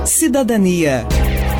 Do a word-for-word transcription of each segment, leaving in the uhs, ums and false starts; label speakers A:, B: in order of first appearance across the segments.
A: Cidadania.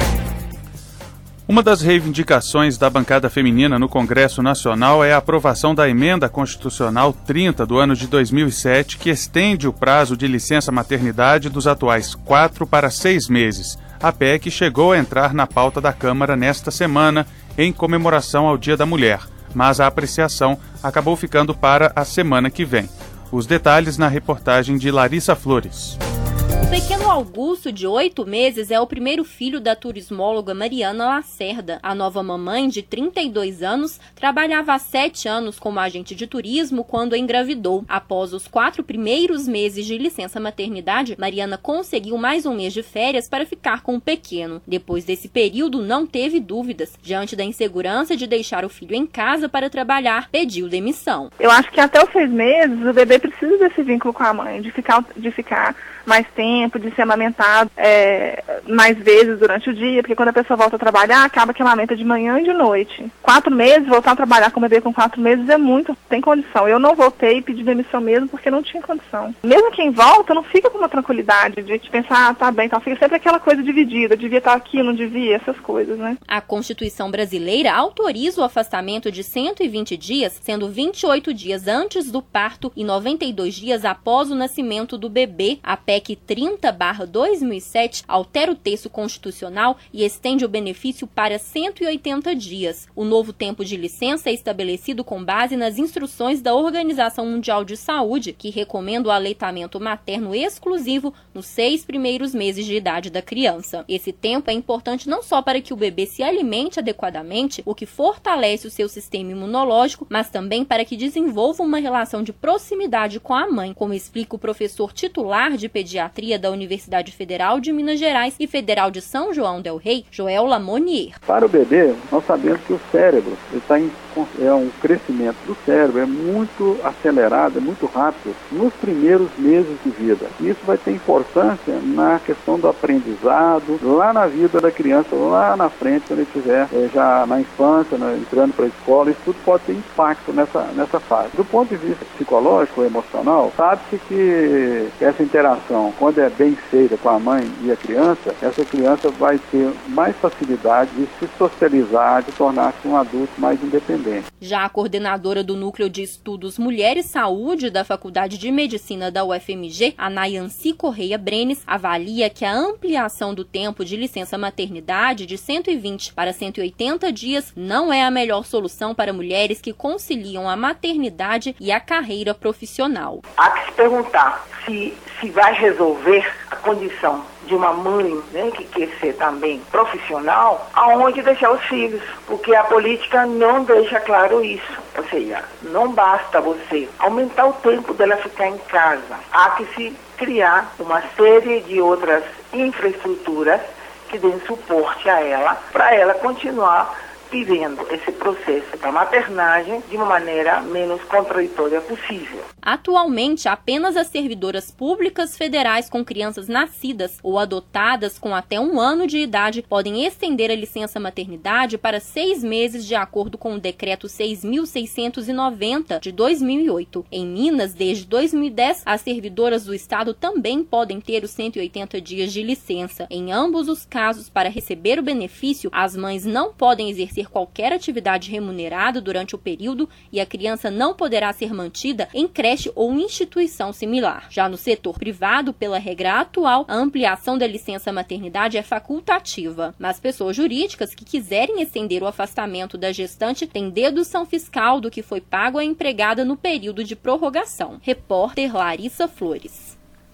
A: Uma das reivindicações da bancada feminina no Congresso Nacional é a aprovação da Emenda Constitucional trinta do ano de dois mil e sete, que estende o prazo de licença maternidade dos atuais quatro para seis meses. A P E C chegou a entrar na pauta da Câmara nesta semana, em comemoração ao Dia da Mulher, mas a apreciação acabou ficando para a semana que vem. Os detalhes na reportagem de Larissa Flores.
B: O pequeno Augusto, de oito meses, é o primeiro filho da turismóloga Mariana Lacerda. A nova mamãe, de trinta e dois anos, trabalhava há sete anos como agente de turismo quando engravidou. Após os quatro primeiros meses de licença maternidade, Mariana conseguiu mais um mês de férias para ficar com o pequeno. Depois desse período, não teve dúvidas. Diante da insegurança de deixar o filho em casa para trabalhar, pediu demissão.
C: Eu acho que até os seis meses, o bebê precisa desse vínculo com a mãe, de ficar, de ficar mais tempo, de ser amamentado é, mais vezes durante o dia, porque quando a pessoa volta a trabalhar, acaba que amamenta de manhã e de noite. Quatro meses, voltar a trabalhar com o bebê com quatro meses é muito, tem condição. Eu não voltei e pedi demissão mesmo porque não tinha condição. Mesmo quem volta, não fica com uma tranquilidade de pensar, ah, tá bem, então fica sempre aquela coisa dividida, devia estar aqui, não devia, essas coisas, né?
B: A Constituição brasileira autoriza o afastamento de cento e vinte dias, sendo vinte e oito dias antes do parto e noventa e dois dias após o nascimento do bebê. A P E C trinta barra dois mil e sete altera o texto constitucional e estende o benefício para cento e oitenta dias. O novo tempo de licença é estabelecido com base nas instruções da Organização Mundial de Saúde, que recomenda o aleitamento materno exclusivo nos seis primeiros meses de idade da criança. Esse tempo é importante não só para que o bebê se alimente adequadamente, o que fortalece o seu sistema imunológico, mas também para que desenvolva uma relação de proximidade com a mãe, como explica o professor titular de pediatria da Universidade Federal de Minas Gerais e Federal de São João del Rei, Joel Lamonier.
D: Para o bebê, nós sabemos que o cérebro está em é um crescimento do cérebro, é muito acelerado, é muito rápido nos primeiros meses de vida. Isso vai ter importância na questão do aprendizado, lá na vida da criança, lá na frente, quando ele estiver é, já na infância, né, entrando para a escola, isso tudo pode ter impacto nessa, nessa fase. Do ponto de vista psicológico, emocional, sabe-se que essa interação, quando é bem feita com a mãe e a criança, essa criança vai ter mais facilidade de se socializar, de tornar-se um adulto mais independente.
B: Já a coordenadora do Núcleo de Estudos Mulher e Saúde da Faculdade de Medicina da U F M G, a Nayanci Correia Brenes, avalia que a ampliação do tempo de licença maternidade de cento e vinte para cento e oitenta dias não é a melhor solução para mulheres que conciliam a maternidade e a carreira profissional.
E: Há que se perguntar se, se vai resolver a condição de uma mãe, né, que quer ser também profissional, aonde deixar os filhos, porque a política não deixa claro isso. Ou seja, não basta você aumentar o tempo dela ficar em casa. Há que se criar uma série de outras infraestruturas que deem suporte a ela, para ela continuar vivendo esse processo da maternagem de uma maneira menos contraditória possível.
B: Atualmente, apenas as servidoras públicas federais com crianças nascidas ou adotadas com até um ano de idade podem estender a licença maternidade para seis meses de acordo com o Decreto seis mil seiscentos e noventa de dois mil e oito. Em Minas, desde dois mil e dez, as servidoras do estado também podem ter os cento e oitenta dias de licença. Em ambos os casos, para receber o benefício, as mães não podem exercer qualquer atividade remunerada durante o período e a criança não poderá ser mantida em creche ou instituição similar. Já no setor privado, pela regra atual, a ampliação da licença maternidade é facultativa, mas pessoas jurídicas que quiserem estender o afastamento da gestante têm dedução fiscal do que foi pago à empregada no período de prorrogação. Repórter Larissa Flores.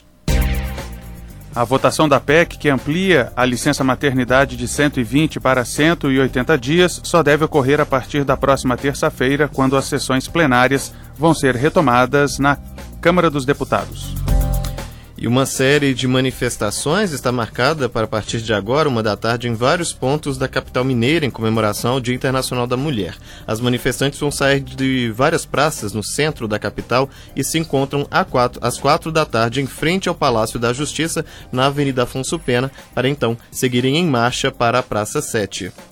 A: A votação da P E C, que amplia a licença maternidade de cento e vinte para cento e oitenta dias, só deve ocorrer a partir da próxima terça-feira, quando as sessões plenárias vão ser retomadas na Câmara dos Deputados.
F: E uma série de manifestações está marcada para a partir de agora, uma da tarde, em vários pontos da capital mineira, em comemoração ao Dia Internacional da Mulher. As manifestantes vão sair de várias praças no centro da capital e se encontram às quatro da tarde em frente ao Palácio da Justiça, na Avenida Afonso Pena, para então seguirem em marcha para a Praça sete.